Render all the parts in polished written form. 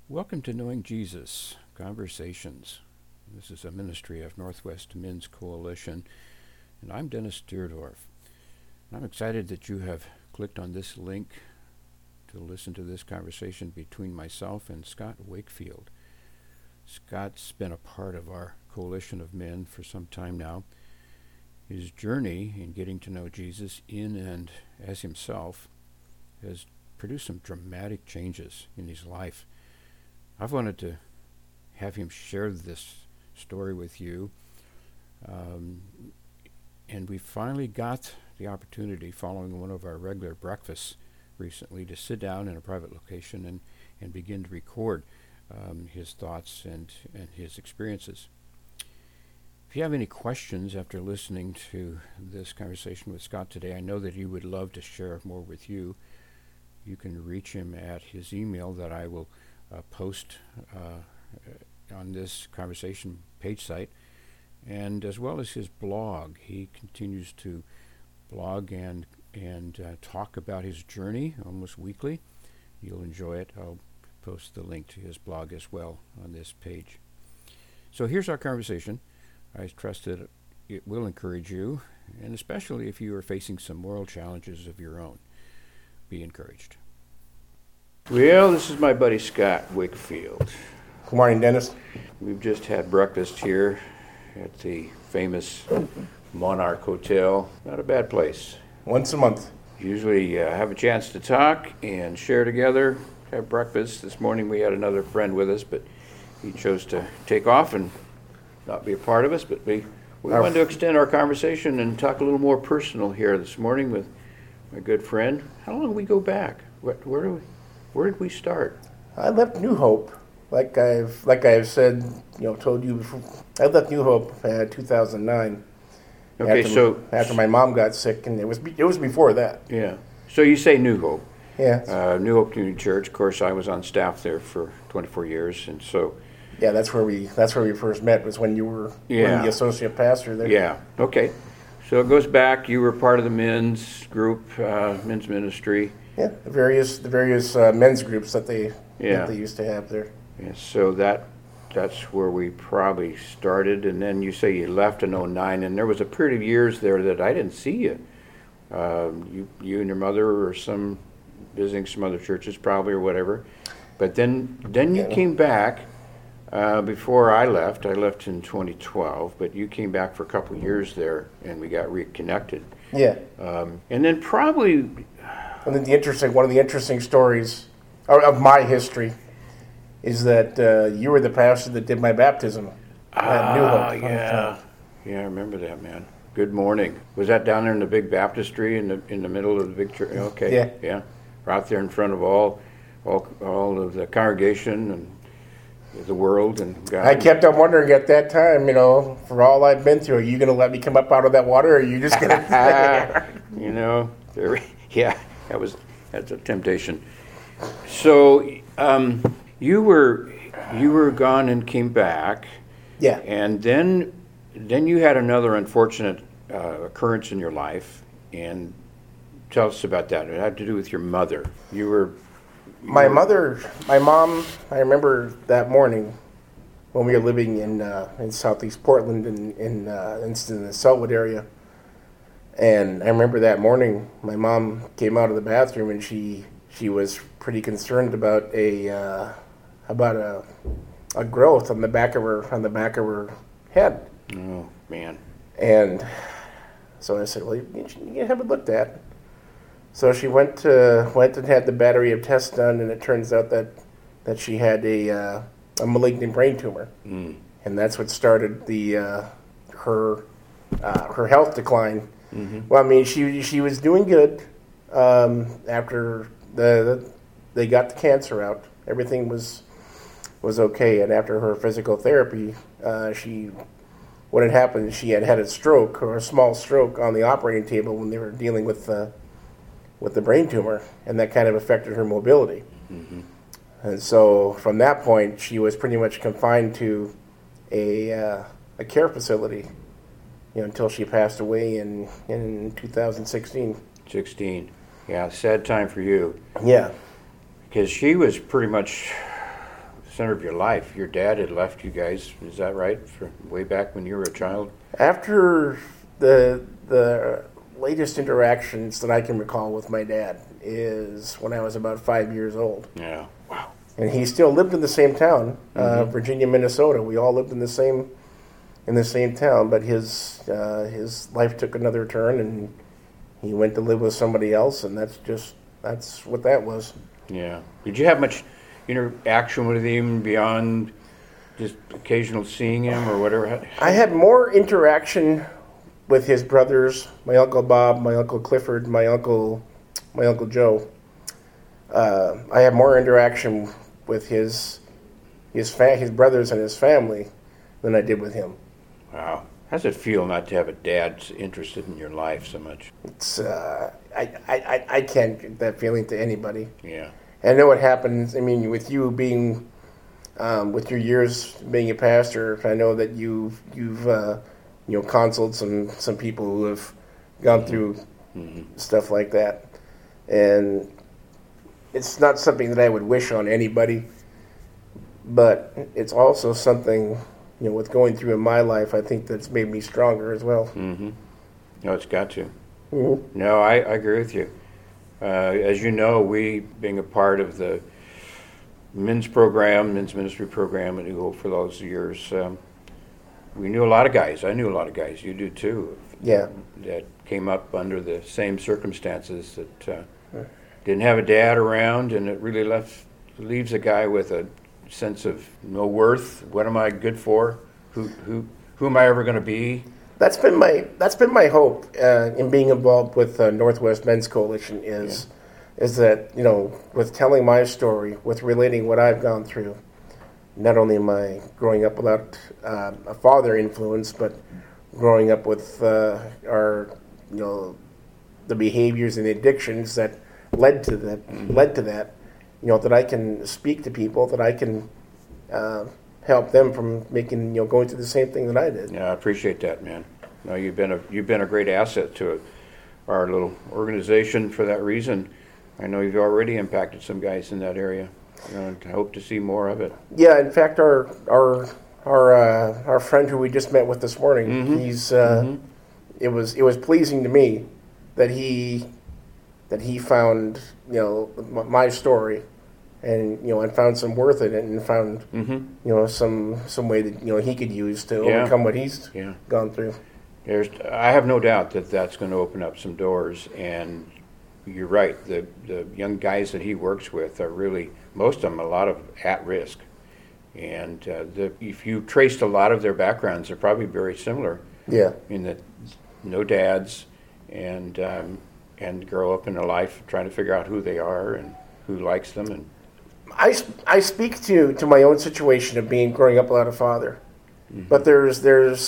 Welcome to Knowing Jesus Conversations. This is a ministry of Northwest Men's Coalition, and I'm Dennis Deerdorf. I'm excited that you have clicked on this link to listen to this conversation between myself and Scott Wakefield. Scott's been a part of our coalition of men for some time now. His journey in getting to know Jesus in and as himself has produced some dramatic changes in his life. I've wanted to have him share this story with you, and we finally got the opportunity, following one of our regular breakfasts recently, to sit down in a private location and begin to record his thoughts and his experiences. If you have any questions after listening to this conversation with Scott today, I know that he would love to share more with you. You can reach him at his email that I will post on this conversation page site, and as well as his blog. He continues to blog and talk about his journey almost weekly. You'll enjoy it. I'll post the link to his blog as well on this page. So here's our conversation. I trust that it will encourage you, and especially if you are facing some moral challenges of your own. Be encouraged. Well, this is my buddy Scott Wakefield. Good morning, Dennis. We've just had breakfast here at the famous Monarch Hotel. Not a bad place. Once a month. Usually have a chance to talk and share together, have breakfast. This morning we had another friend with us, but he chose to take off and not be a part of us. But we wanted to extend our conversation and talk a little more personal here this morning with my good friend. How long do we go back? Where did we start? I left New Hope, like I've said, told you before. I left New Hope in 2009. Okay, after my mom got sick, and it was before that. Yeah. So you say New Hope. Yeah. New Hope Community Church. Of course, I was on staff there for 24 years, and so. Yeah, that's where we first met. Was when you were the associate pastor there. Yeah. Okay. So it goes back. You were part of the men's group, men's ministry. Yeah, the various men's groups that they used to have there. Yeah, so that's where we probably started, and then you say you left in '09, and there was a period of years there that I didn't see you. You and your mother were visiting some other churches probably or whatever, but then you came back before I left. I left in 2012, but you came back for a couple of years there, and we got reconnected. Yeah. And then probably. And then one of the interesting stories of my history is that you were the pastor that did my baptism at New Hope. Yeah, I remember that, man. Good morning. Was that down there in the big baptistry in the middle of the big church? Okay. Yeah. Right there in front of all of the congregation and the world and God. I kept on wondering at that time, for all I've been through, are you going to let me come up out of that water, or are you just going to? That's a temptation. So you were gone and came back. Yeah. And then you had another unfortunate occurrence in your life, and tell us about that. It had to do with your mother. My mom. I remember that morning when we were living in southeast Portland in the Selwood area. And I remember that morning, my mom came out of the bathroom, and she was pretty concerned about a growth on the back of her head. Oh man! And so I said, "Well, you have it looked at." So she went and had the battery of tests done, and it turns out that she had a malignant brain tumor, and that's what started her health decline. Mm-hmm. Well, I mean, she was doing good after they got the cancer out. Everything was okay, and after her physical therapy, what had happened? She had a stroke, or a small stroke, on the operating table when they were dealing with the brain tumor, and that kind of affected her mobility. Mm-hmm. And so from that point, she was pretty much confined to a care facility. Until she passed away in 2016. 16. Yeah, sad time for you. Yeah. Because she was pretty much center of your life. Your dad had left you guys, is that right, for way back when you were a child? After the latest interactions that I can recall with my dad is when I was about 5 years old. Yeah. Wow. And he still lived in the same town, Virginia, Minnesota. We all lived in the same town, but his life took another turn, and he went to live with somebody else, and that's what that was. Yeah. Did you have much interaction with him beyond just occasional seeing him or whatever? I had more interaction with his brothers, my Uncle Bob, my Uncle Clifford, my Uncle Joe. I had more interaction with his brothers and his family than I did with him. Wow. How does it feel not to have a dad interested in your life so much? It's I can't give that feeling to anybody. Yeah. And I know what happens. I mean, with you being with your years being a pastor, I know that you've counseled some people who have gone through stuff like that, and it's not something that I would wish on anybody, but it's also something, with going through in my life, I think that's made me stronger as well. Mm-hmm. No, it's got to. Mm-hmm. No, I agree with you. As you know, we, being a part of the men's ministry program at New Hope for those years, we knew a lot of guys. I knew a lot of guys. You do too. Yeah. That came up under the same circumstances, that didn't have a dad around, and it really leaves a guy with a sense of no worth. What am I good for? Who am I ever going to be? That's been my hope in being involved with Northwest Men's Coalition is that, with telling my story, with relating what I've gone through, not only am I growing up without a father influence, but growing up with the behaviors and the addictions that led to that, that I can speak to people, that I can help them from going through the same thing that I did. Yeah, I appreciate that, man. No, you've been a great asset to our little organization for that reason. I know you've already impacted some guys in that area. And I hope to see more of it. Yeah, in fact, our friend who we just met with this morning, he's it was pleasing to me that he found my story, and found some worth in it, and found some way that he could use to overcome what he's gone through. I have no doubt that that's going to open up some doors, and you're right. The young guys that he works with are really, most of them, a lot of at risk, and if you traced a lot of their backgrounds, they're probably very similar. Yeah. In that, no dads, and grow up in a life trying to figure out who they are and who likes them. And I speak to my own situation of growing up without a father, but there's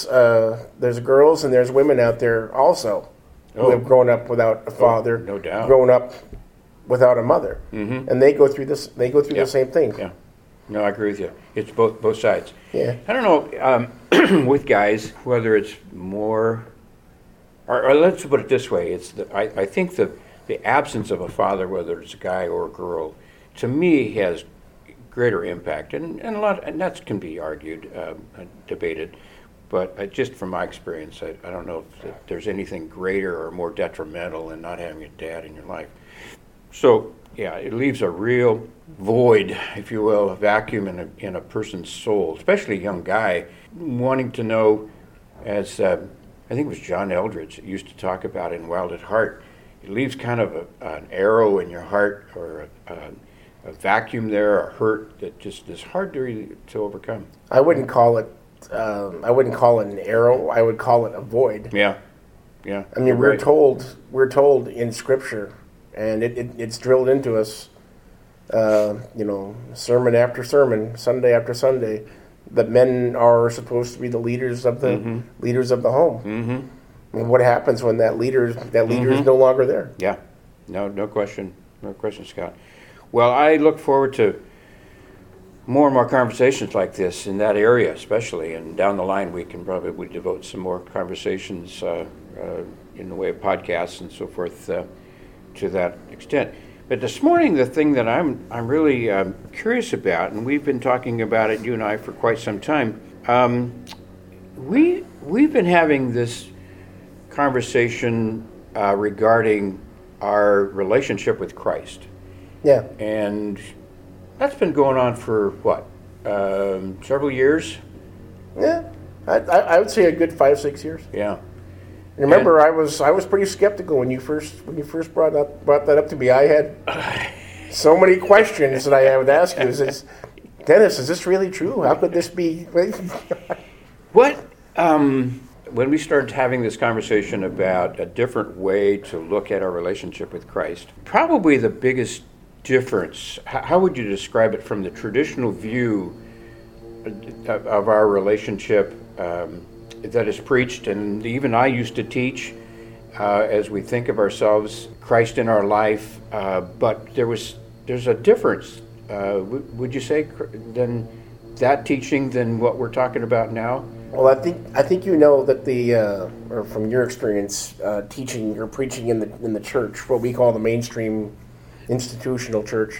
girls and there's women out there also who have grown up without a father, no doubt, grown up without a mother, and they go through this. They go through the same thing. Yeah, no, I agree with you. It's both sides. Yeah, I don't know with guys whether it's more, or let's put it this way: I think the absence of a father, whether it's a guy or a girl, to me has greater impact, and that can be argued, debated. But just from my experience, I don't know if there's anything greater or more detrimental in not having a dad in your life. So, yeah, it leaves a real void, if you will, a vacuum in a person's soul, especially a young guy, wanting to know, as I think it was John Eldridge used to talk about in Wild at Heart, it leaves kind of an arrow in your heart, or a vacuum there, a hurt that just is hard to overcome. I wouldn't call it an arrow. I would call it a void. Yeah. I mean, we're told in Scripture, and it's drilled into us, sermon after sermon, Sunday after Sunday, that men are supposed to be the leaders of the home. Mm-hmm. And what happens when that leader is no longer there? Yeah, no question, Scott. Well, I look forward to more and more conversations like this in that area, especially, and down the line we can probably devote some more conversations in the way of podcasts and so forth to that extent. But this morning, the thing that I'm really curious about, and we've been talking about it, you and I, for quite some time. We've been having this conversation regarding our relationship with Christ, Yeah. and that's been going on for what, several years? Yeah. I would say a good 5-6 years. Yeah. Remember, I was pretty skeptical when you first brought that up to me. I had so many questions that I would ask you. Dennis, is this really true? How could this be? What? When we started having this conversation about a different way to look at our relationship with Christ, probably the biggest difference, how would you describe it from the traditional view of our relationship that is preached, and even I used to teach as we think of ourselves, Christ in our life, but there's a difference, would you say, than that teaching than what we're talking about now? Well, I think you know that or from your experience teaching or preaching in the church, what we call the mainstream institutional church,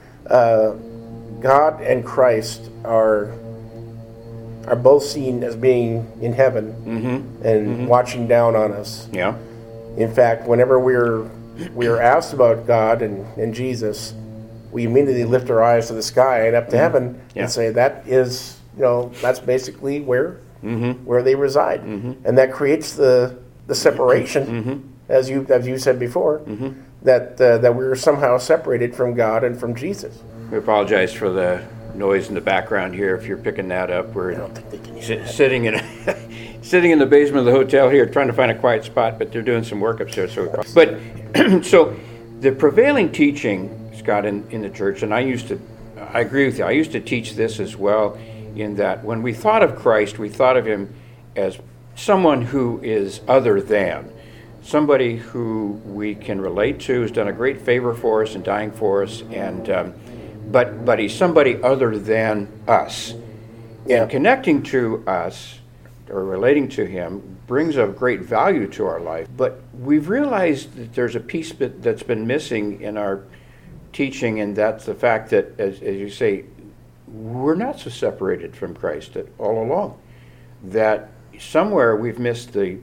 God and Christ are both seen as being in heaven and watching down on us. Yeah. In fact, whenever we're asked about God and Jesus, we immediately lift our eyes to the sky and up to heaven and say that is, that's basically where they reside, and that creates the separation, as you said before, that we're somehow separated from God and from Jesus. We apologize for the noise in the background here. If you're picking that up, we're I don't think they can hear that. sitting in the basement of the hotel here, trying to find a quiet spot, but they're doing some work upstairs. But so the prevailing teaching, Scott, in the church, and I agree with you. I used to teach this as well, in that when we thought of Christ, we thought of him as someone who is other than, somebody who we can relate to, who's done a great favor for us and dying for us, and but he's somebody other than us. Yeah. And connecting to us or relating to him brings a great value to our life. But we've realized that there's a piece that's been missing in our teaching, and that's the fact that, as you say, we're not so separated from Christ all along. That somewhere we've missed the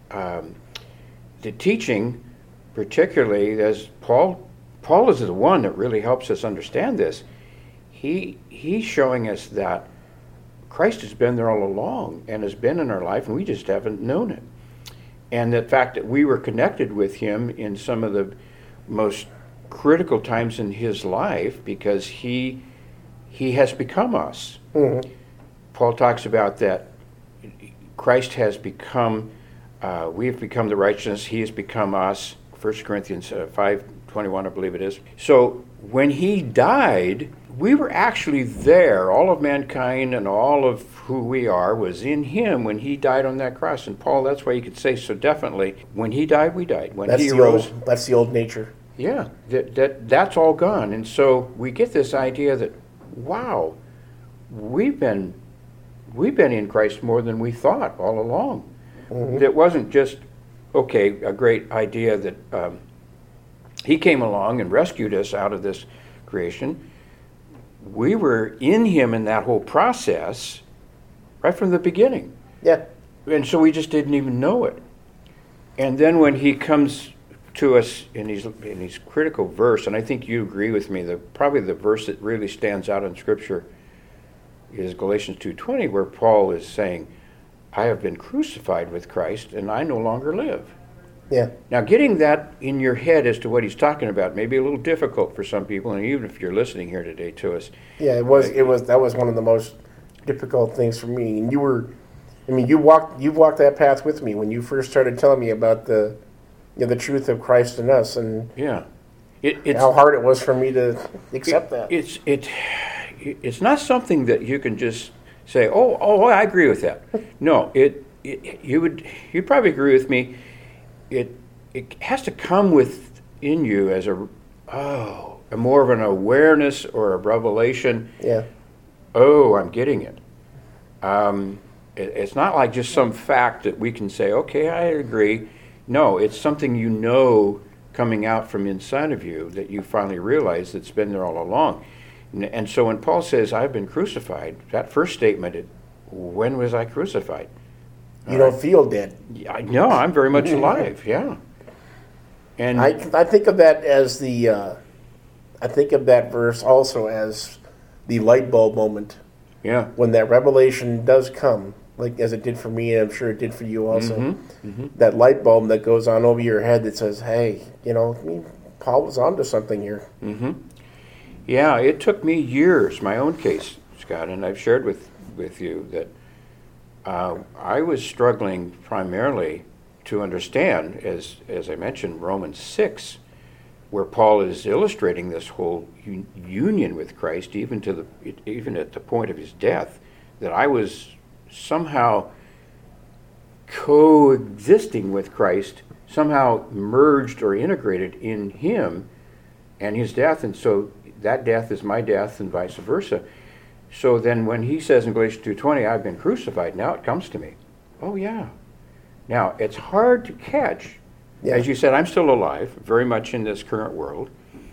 teaching, particularly as Paul is the one that really helps us understand this. He's showing us that Christ has been there all along and has been in our life, and we just haven't known it. And the fact that we were connected with him in some of the most critical times in his life, because he has become us. Mm-hmm. Paul talks about that Christ has become, we have become the righteousness, he has become us. 1 Corinthians 5:21, I believe it is. So when he died, we were actually there. All of mankind and all of who we are was in him when he died on that cross. And Paul, that's why you could say so definitely, when he died, we died. When he rose, that's the old nature. Yeah, that's all gone. And so we get this idea that, wow, we've been in Christ more than we thought all along. Mm-hmm. It wasn't just, okay, a great idea that he came along and rescued us out of this creation. We were in him in that whole process right from the beginning. Yeah. And so we just didn't even know it. And then when he comes to us in his critical verse, and I think you agree with me, probably the verse that really stands out in Scripture is Galatians 2:20, where Paul is saying, I have been crucified with Christ, and I no longer live. Yeah. Now, getting that in your head as to what he's talking about may be a little difficult for some people, and even if you're listening here today to us. Yeah, it was. That was one of the most difficult things for me. And you walked that path with me when you first started telling me about the truth of Christ in us, and yeah, how hard it was for me to accept that. It's not something that you can just say, oh, I agree with that. No, you'd probably agree with me. It has to come within you as a more of an awareness or a revelation. Yeah. Oh, I'm getting it. It's not like just some fact that we can say, okay, I agree. No, it's something you know coming out from inside of you that you finally realize that's been there all along. And so when Paul says, I've been crucified, that first statement, when was I crucified? You don't feel dead. No, I'm very much alive, yeah. And I think of that as I think of that verse also as the light bulb moment. yeah. When that revelation does come, like as it did for me, and I'm sure it did for you also, that light bulb that goes on over your head that says, hey, Paul was onto something here. Yeah, it took me years, my own case, Scott, and I've shared with you that I was struggling primarily to understand, as I mentioned, Romans 6, where Paul is illustrating this whole union with Christ, even at the point of his death, that I was somehow coexisting with Christ, somehow merged or integrated in him and his death, and so that death is my death and vice versa. So then when he says in Galatians 2:20, I've been crucified, now it comes to me. Oh yeah. Now, it's hard to catch. Yeah. As you said, I'm still alive, very much in this current world.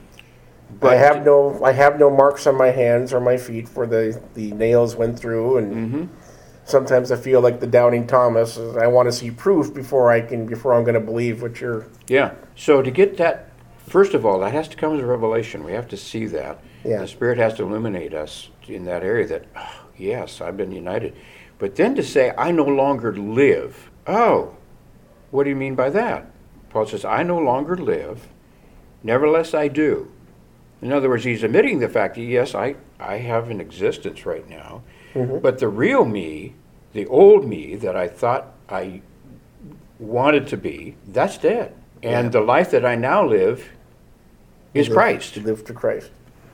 But I have no marks on my hands or my feet where the nails went through, and sometimes I feel like the doubting Thomas. I want to see proof before I'm going to believe what you're. Yeah. So to get that, first of all, that has to come as a revelation. We have to see that. Yeah. The Spirit has to illuminate us in that area that, yes, I've been united. But then to say, I no longer live. Oh, what do you mean by that? Paul says, I no longer live, nevertheless I do. In other words, he's admitting the fact that, yes, I have an existence right now, but the real me, the old me that I thought I wanted to be, that's dead. And the life that I now live is Christ. Live to Christ.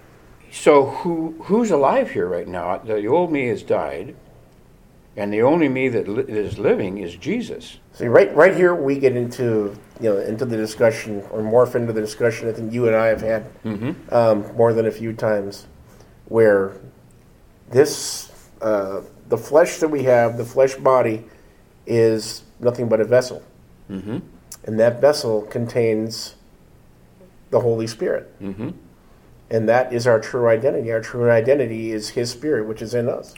So who's alive here right now? The old me has died, and the only me that is living is Jesus. See, right here we get into the discussion, or morph into the discussion I think you and I have had more than a few times, where this the flesh that we have, the flesh body, is nothing but a vessel, and that vessel contains the Holy Spirit, and that is our true identity. Our true identity is His Spirit, which is in us.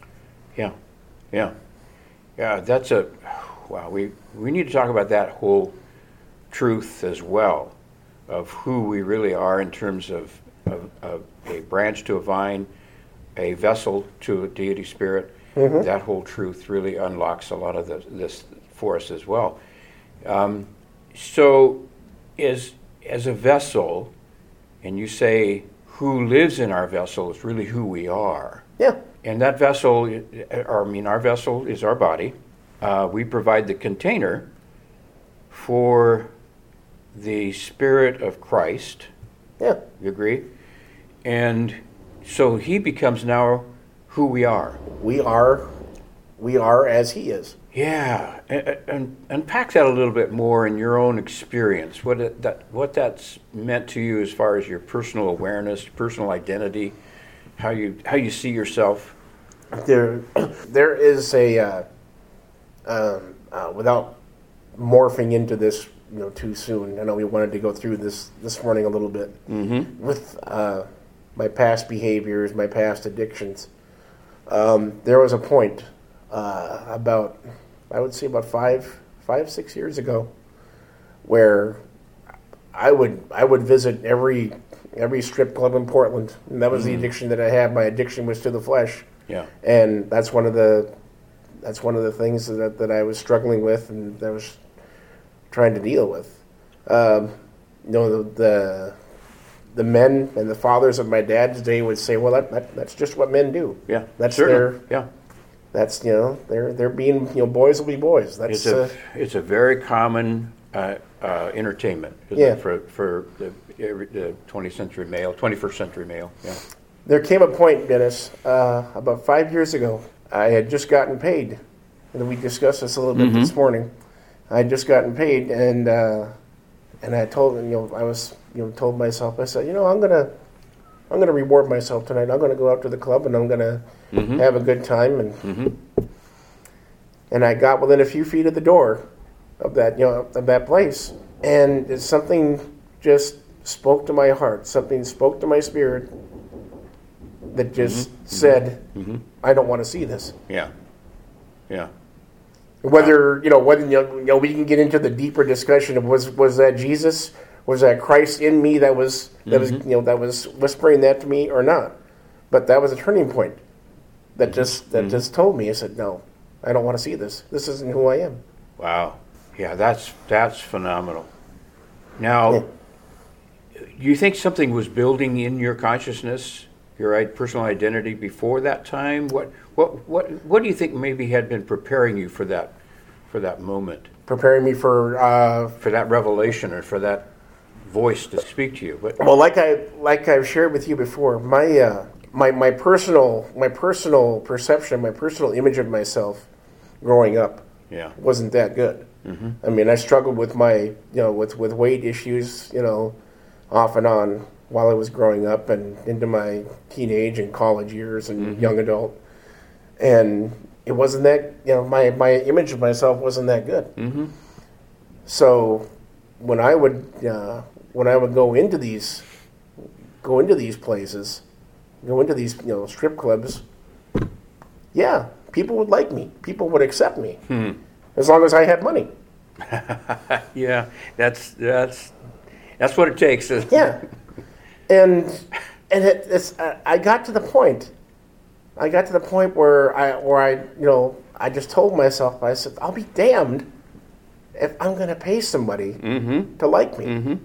Yeah. That's wow. We need to talk about that whole truth as well, of who we really are in terms of a branch to a vine, a vessel to a deity spirit. That whole truth really unlocks a lot of this for us as well. So, as a vessel, and you say who lives in our vessel is really who we are. Yeah. And that vessel, our vessel is our body. We provide the container for the Spirit of Christ. Yeah. You agree? And so He becomes now who we are. We are as He is. Yeah. And unpack that a little bit more in your own experience. What that's meant to you as far as your personal awareness, personal identity, how you see yourself. There is a without morphing into this too soon. I know we wanted to go through this morning a little bit with my past behaviors, my past addictions. There was a point about 5-6 years ago where I would visit every strip club in Portland, and that was the addiction that I had. My addiction was to the flesh. Yeah. And that's one of the things that I was struggling with and that I was trying to deal with. The men and the fathers of my dad's day would say, "Well, that's just what men do." Yeah. That's certainly. That's they're being boys will be boys. That's it's a very common entertainment, isn't it, for the 20th century male, 21st century male. Yeah. There came a point, Dennis, about 5 years ago. I had just gotten paid, and we discussed this a little bit this morning. I had just gotten paid, and I told I was told myself, I said, I'm gonna reward myself tonight. I'm gonna go out to the club, and I'm gonna have a good time, and I got within a few feet of the door of that of that place, and it's something just spoke to my heart. Something spoke to my spirit that just said, I don't want to see this. Yeah. Yeah. Whether we can get into the deeper discussion of was that Jesus, was that Christ in me that was whispering that to me or not, but that was a turning point that just told me. I said, no, I don't want to see this. This isn't who I am. Wow. Yeah, that's phenomenal. Now, do you think something was building in your consciousness, your personal identity before that time? What do you think maybe had been preparing you for that moment? Preparing me for that revelation or for that voice to speak to you. Well, like I've shared with you before, my personal perception, my personal image of myself growing up wasn't that good. I mean, I struggled with my with weight issues, off and on while I was growing up and into my teenage and college years and young adult. And it wasn't that, my image of myself wasn't that good. So when I would go into these places, go into these strip clubs, people would like me. People would accept me as long as I had money. Yeah, that's what it takes. Yeah, and I got to the point. Where I just told myself, I said, I'll be damned if I'm going to pay somebody to like me.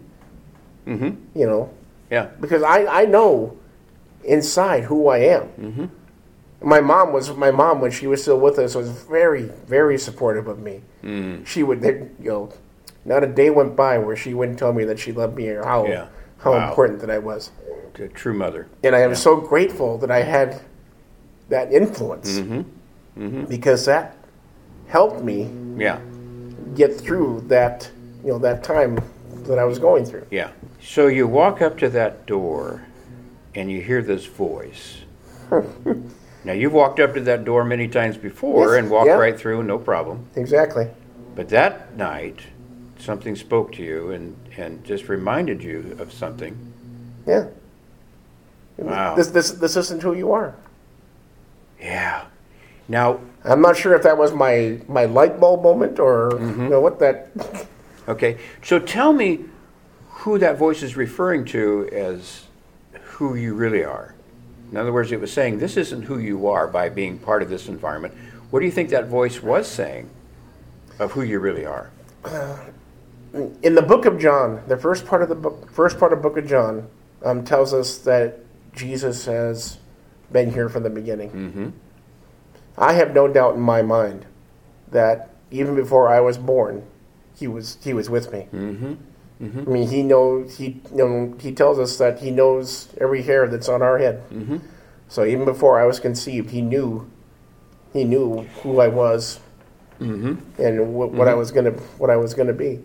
Yeah, because I know inside who I am. My mom, when she was still with us, was very, very supportive of me. She would, not a day went by where she wouldn't tell me that she loved me or how important that I was. A true mother. And I am so grateful that I had that influence because that helped me get through that time that I was going through. Yeah. So you walk up to that door and you hear this voice. Now, you've walked up to that door many times before and walked right through, no problem. Exactly. But that night, something spoke to you and just reminded you of something. Yeah. Wow. This isn't who you are. Yeah. Now, I'm not sure if that was my light bulb moment or what that. Okay. So tell me who that voice is referring to as who you really are. In other words, it was saying, this isn't who you are by being part of this environment. What do you think that voice was saying of who you really are? In the book of John, the first part of book of John tells us that Jesus has been here from the beginning. I have no doubt in my mind that even before I was born, he was with me. I mean, he tells us that he knows every hair that's on our head. So even before I was conceived, he knew who I was and what I was gonna be.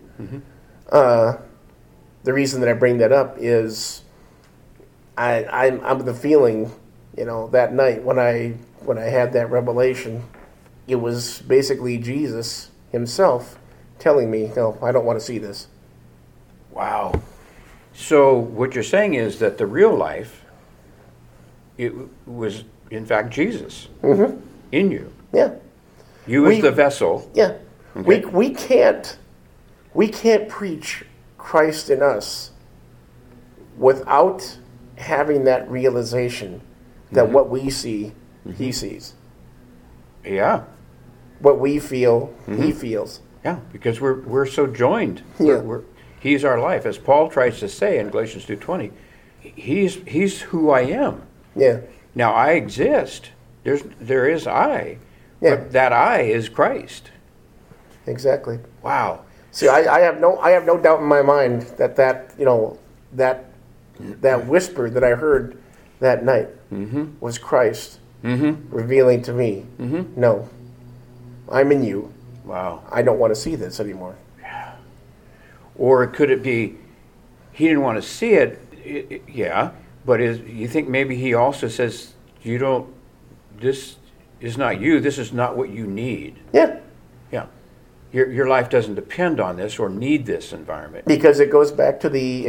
The reason that I bring that up is I'm the feeling, that night when I had that revelation, it was basically Jesus himself telling me, no, I don't want to see this. Wow. So what you're saying is that the real life, it was in fact Jesus in you. Yeah. You as the vessel. Yeah. Okay. We can't preach Christ in us without having that realization that what we see, he sees. Yeah. What we feel, he feels. Yeah, because we're so joined. Yeah. He's our life, as Paul tries to say in Galatians 2:20. He's who I am. Yeah. Now I exist. There is I. Yeah. But that I is Christ. Exactly. Wow. See, I have no doubt in my mind that whisper that I heard that night was Christ revealing to me, no, I'm in you. Wow. I don't want to see this anymore. Or could it be he didn't want to see it? Yeah, but you think maybe he also says, this is not you, this is not what you need. Yeah. Yeah. your life doesn't depend on this or need this environment. Because it goes back to the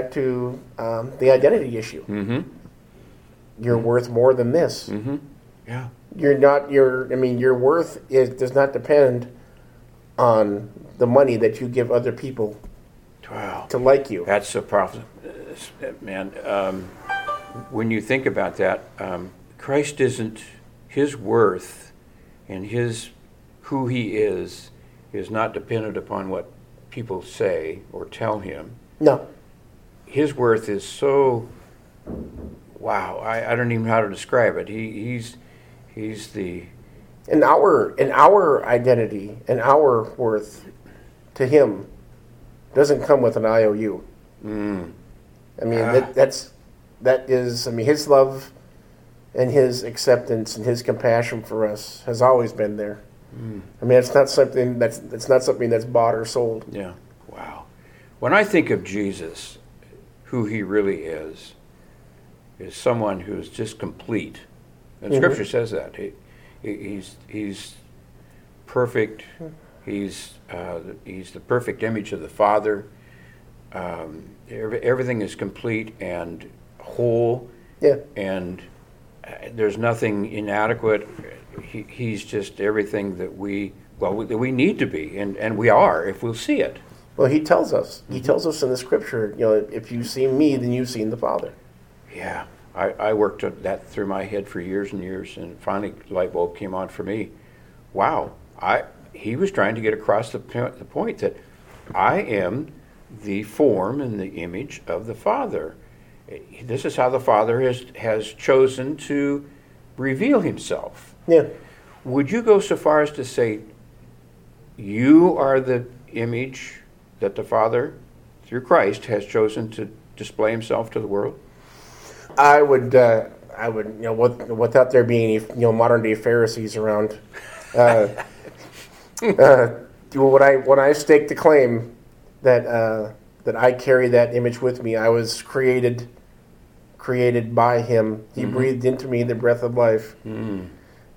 identity issue. Mm-hmm. You're worth more than this. Mm-hmm. Yeah. Your worth does not depend on the money that you give other people Wow. to like you. That's so powerful, man. When you think about that, Christ isn't, his worth and who he is not dependent upon what people say or tell him. No. His worth is so, wow, I don't even know how to describe it. He's the... And our identity and our worth to him doesn't come with an IOU. Mm. I mean, that is his love and his acceptance and his compassion for us has always been there. Mm. I mean, it's not something that's bought or sold. Yeah. Wow. When I think of Jesus, who he really is someone who's just complete. And Scripture says that. He's perfect. He's the perfect image of the Father. Everything is complete and whole. Yeah. And there's nothing inadequate. He's just everything that we need to be, and we are if we'll see it. Well, he tells us. He tells us in the Scripture, if you've seen me, then you've seen the Father. Yeah. I worked that through my head for years and years, and finally the light bulb came on for me. Wow. He was trying to get across the point that I am the form and the image of the Father. This is how the Father has chosen to reveal himself. Yeah. Would you go so far as to say you are the image that the Father, through Christ, has chosen to display himself to the world? I would, without there being any, modern day Pharisees around, when I stake the claim that I carry that image with me, I was created by him. He breathed into me the breath of life. Mm.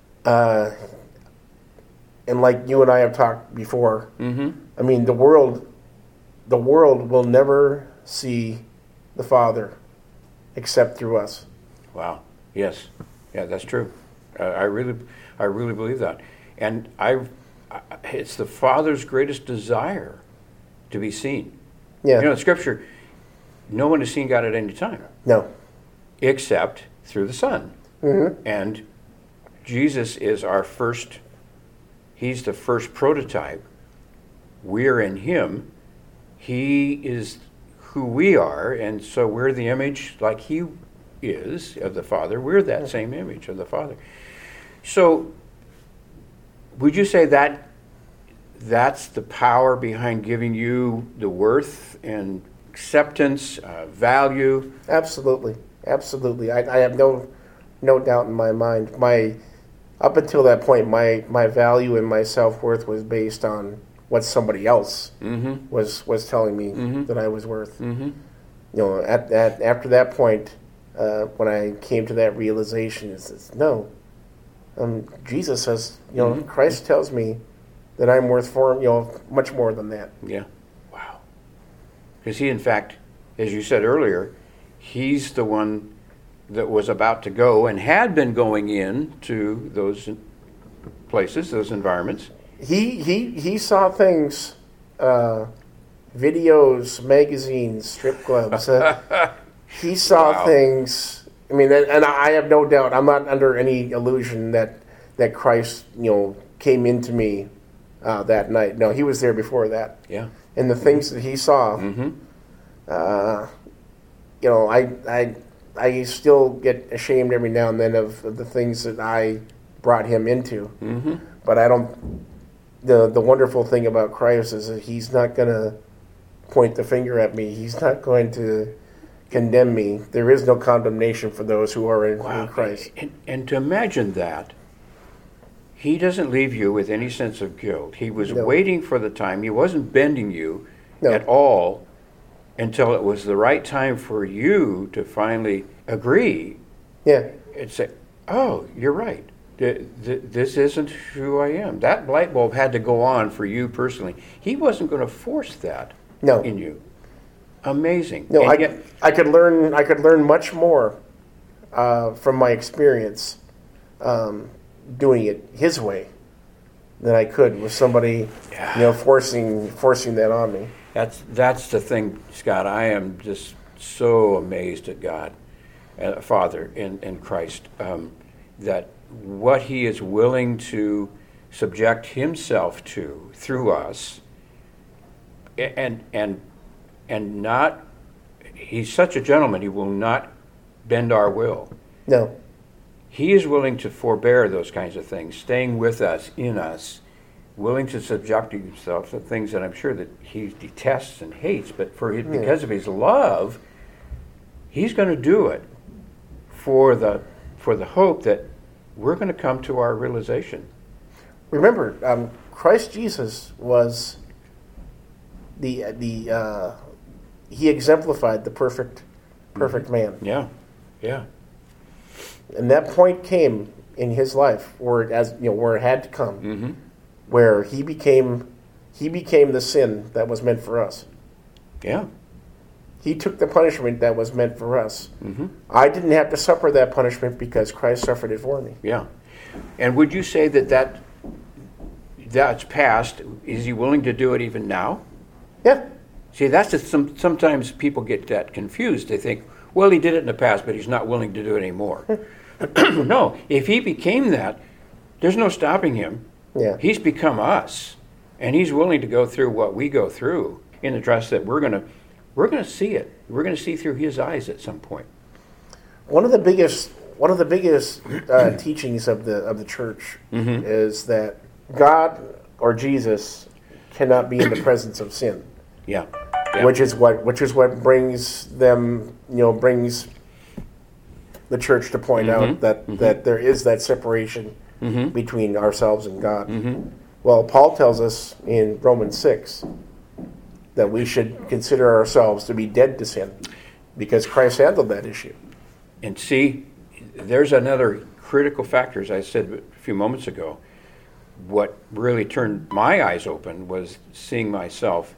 And like you and I have talked before, I mean, the world will never see the Father except through us. Wow. Yes. Yeah, that's true. I really believe that. And it's the Father's greatest desire to be seen. Yeah. In Scripture, no one has seen God at any time. No. Except through the Son. Mm-hmm. And Jesus is he's the first prototype. We're in him. He is who we are, and so we're the image like he is of the Father. We're that same image of the Father. So would you say that that's the power behind giving you the worth and acceptance, value? Absolutely. I have no doubt in my mind. Up until that point, my value and my self-worth was based on what somebody else was telling me that I was worth. After that point, when I came to that realization, is no. Jesus says, Christ tells me that I'm worth much more than that. Yeah. Wow. Because he, in fact, as you said earlier, he's the one that was about to go and had been going into those places, those environments. He saw things, videos, magazines, strip clubs. He saw things. I mean, and I have no doubt. I'm not under any illusion that Christ, came into me that night. No, he was there before that. Yeah. And the things that he saw, I still get ashamed every now and then of the things that I brought him into. But I don't. The wonderful thing about Christ is that he's not going to point the finger at me. He's not going to condemn me. There is no condemnation for those who are in Christ. And to imagine that, he doesn't leave you with any sense of guilt. He was waiting for the time. He wasn't bending you at all until it was the right time for you to finally agree. Yeah. And say, oh, you're right. This isn't who I am. That light bulb had to go on for you personally. He wasn't going to force that No. in you. Amazing. No, And yet- I could learn much more from my experience doing it his way than I could with somebody, forcing that on me. That's the thing, Scott. I am just so amazed at God, Father, and Christ, that what He is willing to subject Himself to through us, and not. He's such a gentleman. He will not bend our will. No. He is willing to forbear those kinds of things, staying with us, in us, willing to subject himself to things that I'm sure that he detests and hates, but because of his love, he's going to do it for the hope that we're going to come to our realization. Remember, Christ Jesus was he exemplified the perfect man. Yeah, yeah. And that point came in his life where it had to come, where he became the sin that was meant for us. Yeah. He took the punishment that was meant for us. I didn't have to suffer that punishment because Christ suffered it for me. Yeah. And would you say that's past? Is he willing to do it even now? Yeah. See, that's just sometimes people get that confused. They think, well, he did it in the past, but he's not willing to do it anymore. No, if he became that, there's no stopping him. Yeah. He's become us, and he's willing to go through what we go through in the trust that we're going to see it. We're going to see through his eyes at some point. One of the biggest teachings of the church is that God or Jesus cannot be in the presence of sin. Yeah. Which is what brings brings the church to point out that there is that separation between ourselves and God. Well, Paul tells us in Romans 6 that we should consider ourselves to be dead to sin because Christ handled that issue. And see, there's another critical factor, as I said a few moments ago. What really turned my eyes open was seeing myself,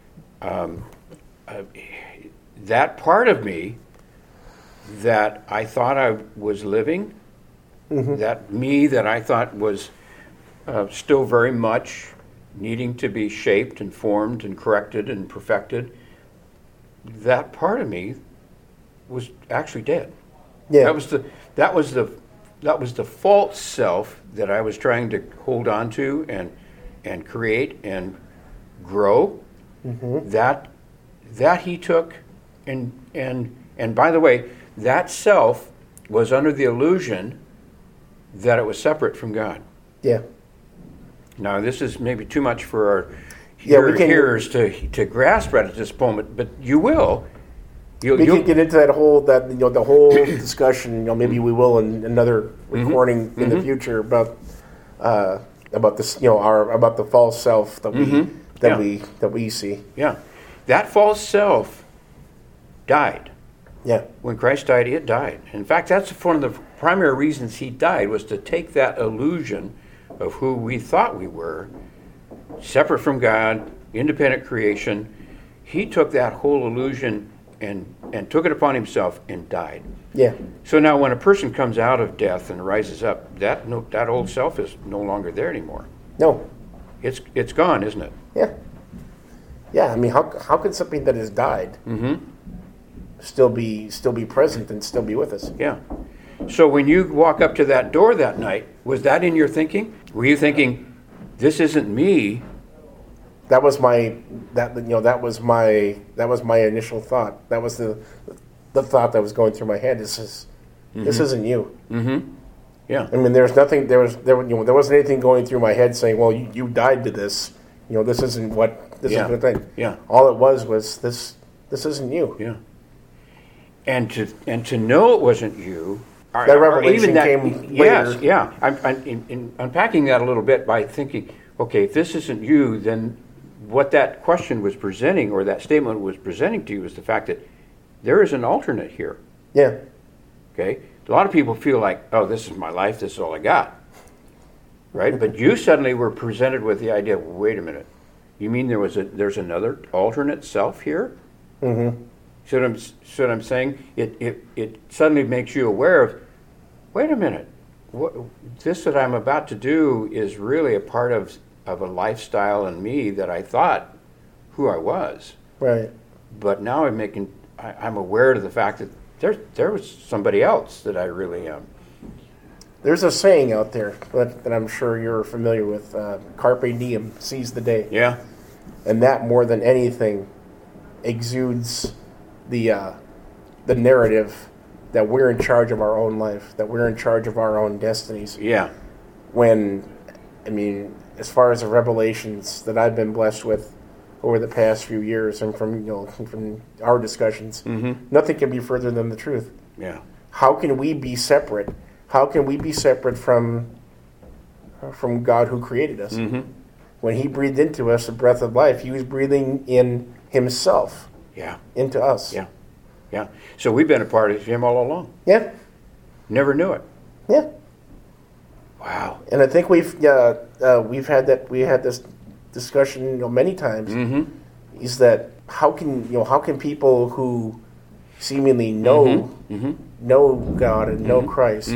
that part of me that I thought I was living, that me that I thought was still very much needing to be shaped and formed and corrected and perfected, that part of me was actually dead. Yeah. That was the false self that I was trying to hold on to and create and grow. That he took and by the way, that self was under the illusion that it was separate from God. Yeah. Now this is maybe too much for our hearers to grasp right at this moment, but you will. We can get into the whole discussion. Maybe we will in another recording in the future about this. About the false self that we see. Yeah, that false self died. Yeah. When Christ died, it died. In fact, that's one of the primary reasons he died, was to take that illusion of who we thought we were, separate from God, independent creation. He took that whole illusion and took it upon himself and died. Yeah. So now when a person comes out of death and rises up, that old self is no longer there anymore. No. It's gone, isn't it? Yeah. Yeah. I mean, how can something that has died still be present and still be with us? Yeah. So when you walk up to that door that night, was that in your thinking? Were you thinking, this isn't me? That was my initial thought. That was the thought that was going through my head. This isn't you. Yeah. I mean, there wasn't anything going through my head saying, well, you died to this. This isn't the thing. Yeah. All it was this isn't you. Yeah. And to know it wasn't you. That revelation came later. Yes, yeah. I'm in unpacking that a little bit by thinking, okay, if this isn't you, then what that question was presenting, or that statement was presenting to you, is the fact that there is an alternate here. Yeah. Okay? A lot of people feel like, oh, this is my life, this is all I got. right? But you suddenly were presented with the idea, wait a minute, you mean there's another alternate self here? Mm-hmm. See what I'm saying? It suddenly makes you aware of, wait a minute, this that I'm about to do is really a part of a lifestyle in me that I thought who I was. Right. But now I'm aware of the fact that there was somebody else that I really am. There's a saying out there that I'm sure you're familiar with, carpe diem, seize the day. Yeah. And that, more than anything, exudes the narrative that we're in charge of our own life, that we're in charge of our own destinies. Yeah. When, I mean, as far as the revelations that I've been blessed with over the past few years, and from our discussions, nothing can be further than the truth. Yeah. How can we be separate? How can we be separate from God who created us? Mm-hmm. When He breathed into us the breath of life, He was breathing in Himself into us. Yeah. Yeah. So we've been a part of Him all along. Yeah. Never knew it. Yeah. Wow. And I think we had this discussion many times. Mm-hmm. Is that how can people who seemingly know God and know Christ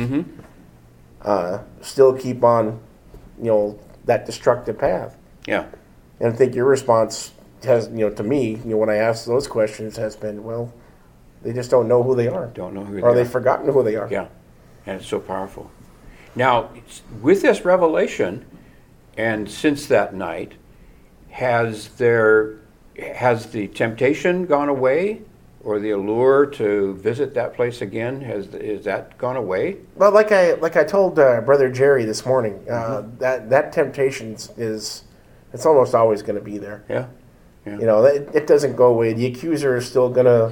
still keep on that destructive path? Yeah. And I think your response has to me when I ask those questions has been, well, they just don't know who they are. Don't know who they are. Or they've forgotten who they are. Yeah. And it's so powerful. Now, with this revelation, and since that night, has the temptation gone away, or the allure to visit that place again? Is that gone away? Well, like I told Brother Jerry this morning, that temptation it's almost always going to be there. Yeah. Yeah. It doesn't go away. The accuser is still gonna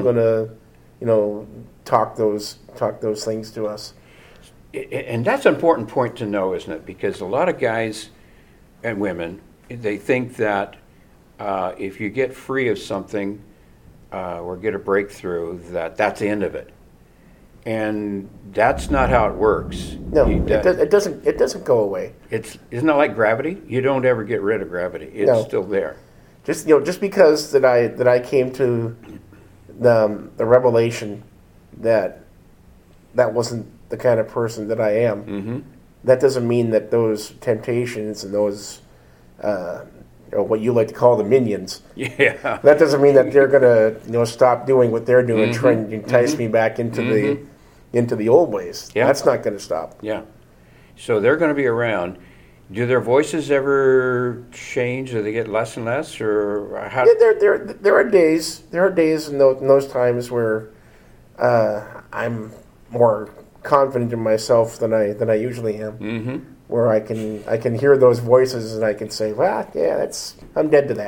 talk those things to us. And that's an important point to know, isn't it? Because a lot of guys and women, they think that if you get free of something or get a breakthrough, that's the end of it. And that's not how it works. No, it doesn't go away. Isn't it like gravity? You don't ever get rid of gravity. It's still there. Just because that I came to the revelation that wasn't the kind of person that I am, that doesn't mean that those temptations and those what you like to call the minions, that doesn't mean that they're gonna stop doing what they're doing, trying to entice me back into the old ways. Yeah. That's not going to stop. Yeah. So they're going to be around. Do their voices ever change? Do they get less and less, or how? Yeah, there are days. There are days in those times where I'm more confident in myself than I usually am. Where I can hear those voices and I can say, well, yeah, I'm dead to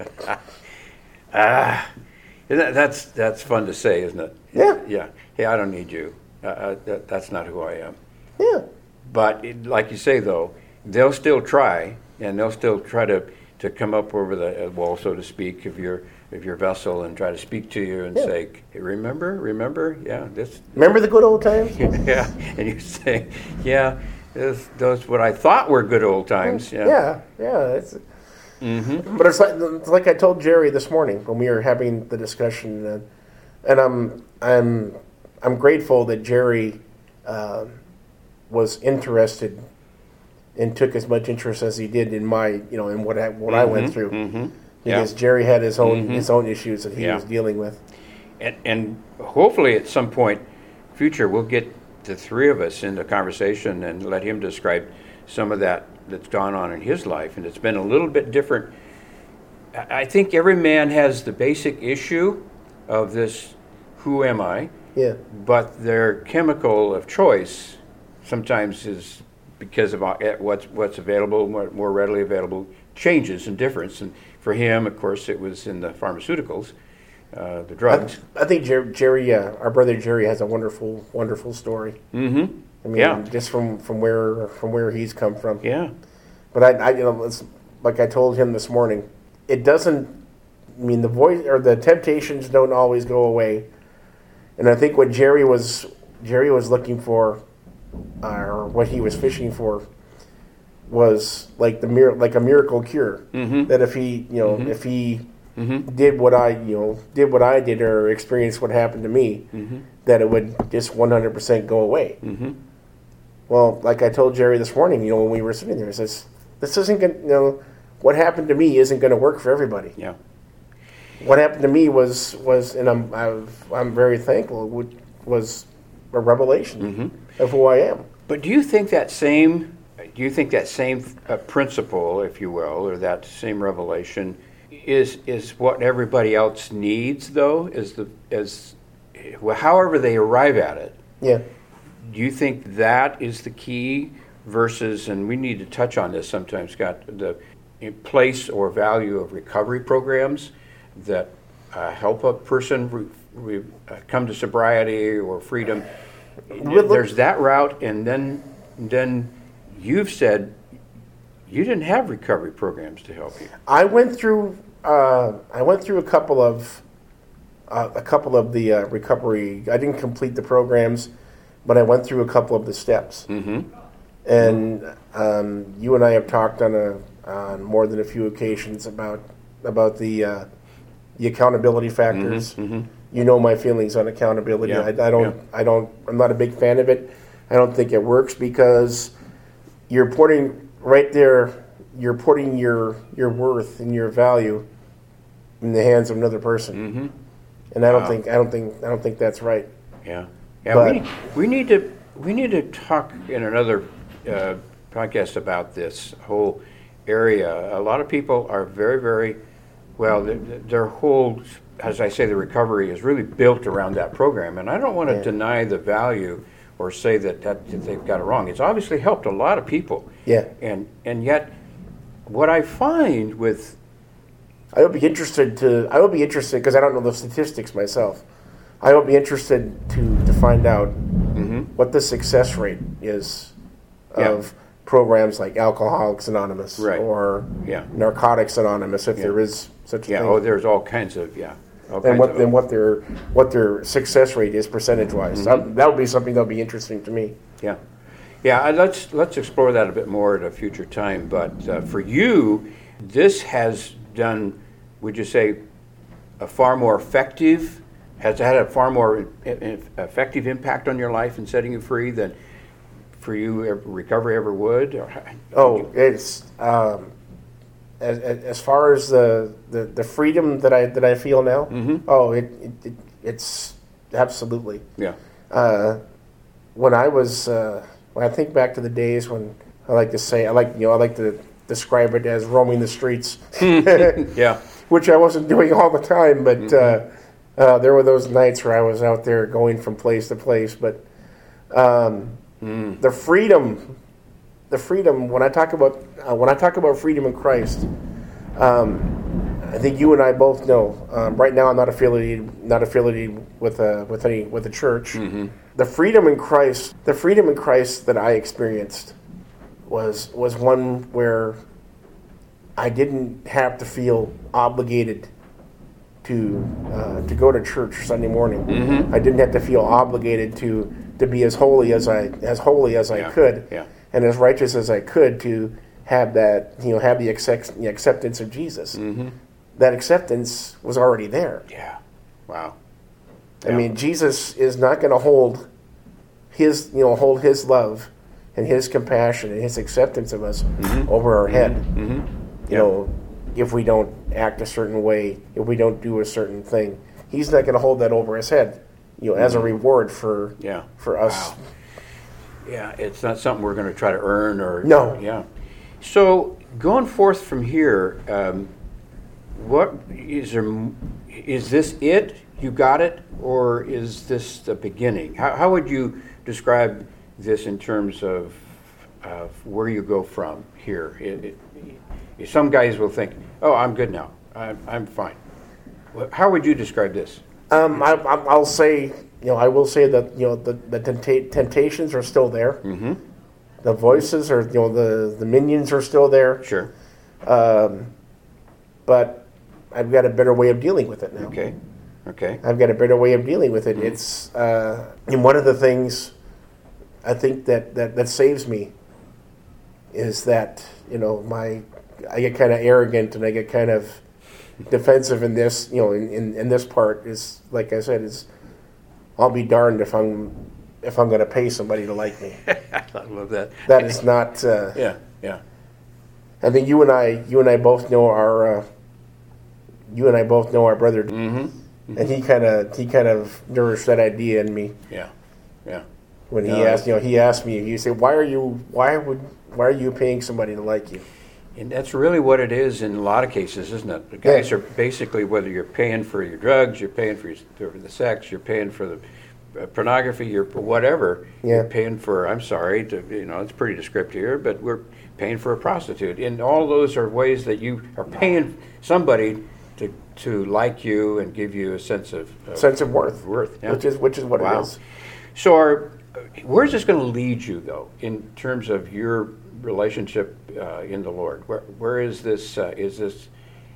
that. That's fun to say, isn't it? Yeah. Yeah. Hey, I don't need you. That's not who I am. Yeah. But like you say, though, they'll still try, and they'll still try to come up over the wall, so to speak, of your vessel, and try to speak to you and say, hey, remember, yeah, this. Remember the good old times? Yeah, and you say, yeah, those what I thought were good old times. Yeah. It's, But it's like I told Jerry this morning when we were having the discussion, and I'm grateful that Jerry was interested and took as much interest as he did in my, in what I went through, because Jerry had his own issues that he was dealing with, and hopefully at some point, future, we'll get the three of us into conversation and let him describe some of that's gone on in his life, and it's been a little bit different. I think every man has the basic issue of this: who am I? Yeah. But their chemical of choice sometimes is because of what's available, more readily available, changes and difference. And for him, of course, it was in the pharmaceuticals, the drugs. I think Jerry, our brother Jerry, has a wonderful, wonderful story. Mm-hmm. I mean, just from where he's come from. Yeah. But I it's like I told him this morning, it doesn't. I mean, the voice or the temptations don't always go away. And I think what Jerry was looking for, or what he was fishing for, was like like a miracle cure. That if he, if he did what I, did or experienced what happened to me, that it would just 100% go away. Well, like I told Jerry this morning, when we were sitting there, I says, this isn't going. What happened to me isn't going to work for everybody. Yeah. What happened to me was, and I'm very thankful. Was a revelation of who I am. But do you think that same principle, if you will, or that same revelation, is what everybody else needs, though? However they arrive at it. Yeah. Do you think that is the key versus, and we need to touch on this sometimes, Scott, the place or value of recovery programs that help a person come to sobriety or freedom? There's that route, and then you've said you didn't have recovery programs to help you. I went through a couple of the recovery. I didn't complete the programs, but I went through a couple of the steps. And you and I have talked on more than a few occasions about the accountability factors. You know my feelings on accountability. Yeah. I'm not a big fan of it. I don't think it works because you're putting your worth and your value in the hands of another person. And I don't think that's right. Yeah. But we need to talk in another podcast about this whole area. A lot of people are very, very well. Their whole, as I say, the recovery is really built around that program, and I don't want to deny the value or say that they've got it wrong. It's obviously helped a lot of people. Yeah. And yet, what I find with I would be interested because I don't know the statistics myself. I would be interested to find out what the success rate is of programs like Alcoholics Anonymous or Narcotics Anonymous, if there is such a thing. Oh, there's all kinds of And what their success rate is percentage-wise. That would be something that would be interesting to me. Yeah. Let's explore that a bit more at a future time. But for you, this has done, would you say, has it had a far more effective impact on your life in setting you free than for you recovery ever would? It's as far as the freedom that I feel now. It's absolutely. Yeah. When I think back to the days when I like to describe it as roaming the streets. Yeah. Which I wasn't doing all the time, but there were those nights where I was out there going from place to place. But the freedom. When I talk about freedom in Christ, I think you and I both know. Right now, I'm not affiliated with a church. The freedom in Christ that I experienced was one where I didn't have to feel obligated to go to church Sunday morning. I didn't have to feel obligated to be as holy as I could, and as righteous as I could to have that have the acceptance of Jesus. That acceptance was already there. Yeah. Wow. I mean, Jesus is not going to hold his love and his compassion and his acceptance of us over our head. You know, if we don't act a certain way, if we don't do a certain thing, he's not going to hold that over his head, as a reward for us. Wow. Yeah, it's not something we're going to try to earn or... No. Yeah. So, going forth from here, what is there? Is this it? You got it? Or is this the beginning? How would you describe this in terms of where you go from here? Some guys will think, oh, I'm good now. I'm fine. How would you describe this? I'll say, I will say that, the temptations are still there. The voices are, the minions are still there. Sure. But I've got a better way of dealing with it now. Okay. I've got a better way of dealing with it. It's, and one of the things I think that saves me is that, I get kind of arrogant and I get kind of defensive in this, in this part is, like I said, is I'll be darned if I'm going to pay somebody to like me. I love that. That is not. Yeah. I think you and I both know our. You and I both know our brother, and he kind of nourished that idea in me. Yeah. When he asked me, he said, why are you paying somebody to like you? And that's really what it is in a lot of cases, isn't it? The guys are basically, whether you're paying for your drugs, you're paying for the sex, you're paying for the pornography, you're whatever. Yeah. You're paying for. I'm sorry, it's pretty descriptive here, but we're paying for a prostitute, and all those are ways that you are paying somebody to like you and give you a sense of worth. Yeah. Which is what it is. So, where's this going to lead you, though, in terms of your relationship in the Lord? Where is this? Is this?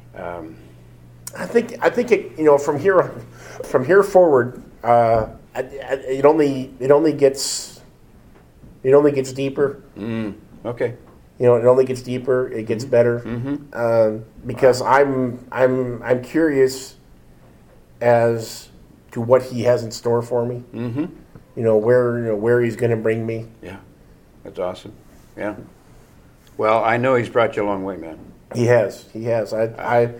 I think it. From here forward, it only gets deeper. Okay. It only gets deeper. It gets better. Because I'm curious as to what He has in store for me. Where He's going to bring me. Yeah, that's awesome. Yeah. Well, I know He's brought you a long way, man. He has. I'll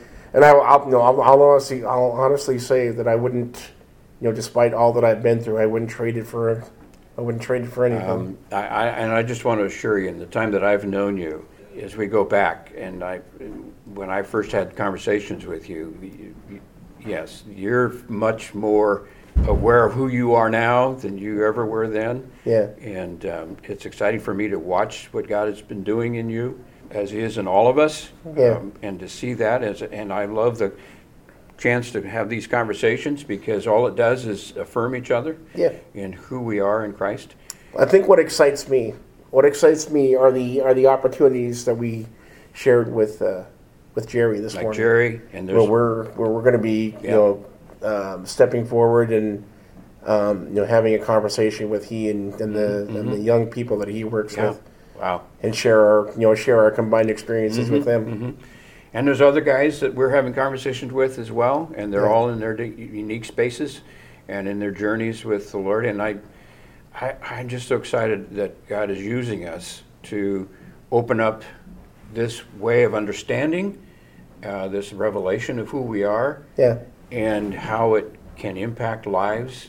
honestly say that I wouldn't, despite all that I've been through, I wouldn't trade it for anything. I just want to assure you, in the time that I've known you, as we go back, and when I first had conversations with you, yes, you're much more aware of who you are now than you ever were then. Yeah. And it's exciting for me to watch what God has been doing in you, as He is in all of us. Yeah. And to see that, and I love the chance to have these conversations, because all it does is affirm each other. Yeah. In who we are in Christ. I think what excites me are the opportunities that we shared with Jerry this morning. Jerry, and where we're going to be, stepping forward and having a conversation with he and the young people that he works with. Wow. And share our combined experiences with them. And there's other guys that we're having conversations with as well, and they're all in their unique spaces and in their journeys with the Lord. And I'm just so excited that God is using us to open up this way of understanding, this revelation of who we are, and how it can impact lives.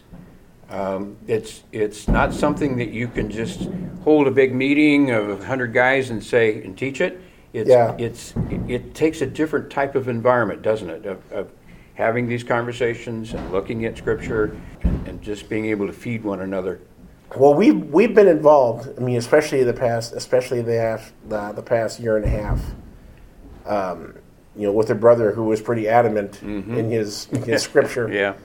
It's not something that you can just hold a big meeting of 100 guys and say and teach it. It takes a different type of environment, doesn't it? Of having these conversations and looking at Scripture and just being able to feed one another. Well, we've been involved. I mean, especially the past year and a half. With a brother who was pretty adamant in his Scripture. Yeah.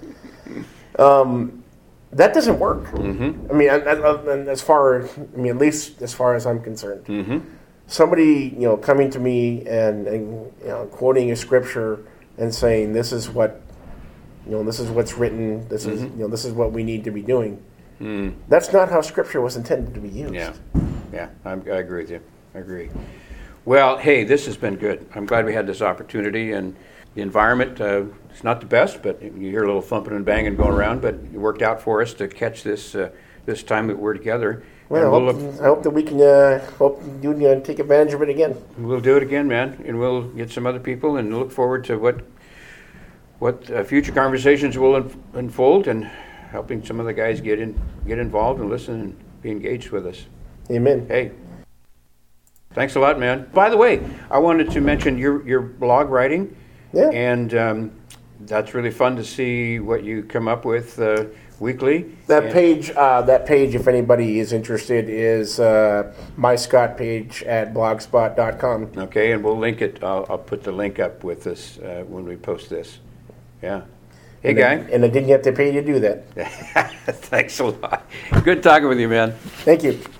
That doesn't work. I mean, and at least as far as I'm concerned. Somebody, coming to me and quoting a Scripture and saying, "This is what, this is what's written. This is, this is what we need to be doing." That's not how Scripture was intended to be used. Yeah, I agree with you. I agree. Well, hey, this has been good. I'm glad we had this opportunity, and the environment it's not the best, but you hear a little thumping and banging going around, but it worked out for us to catch this this time that we're together. Well, I hope that we can hope you can take advantage of it again. We'll do it again, man, and we'll get some other people and look forward to what future conversations will unfold, and helping some of the guys get involved and listen and be engaged with us. Amen. Hey, thanks a lot, man. By the way, I wanted to mention your blog writing. Yeah. And that's really fun to see what you come up with weekly. That page, if anybody is interested, is my Scott page at blogspot.com. Okay, and we'll link it. I'll put the link up with this when we post this. Yeah. Hey, guy. And I didn't have to pay you to do that. Thanks a lot. Good talking with you, man. Thank you.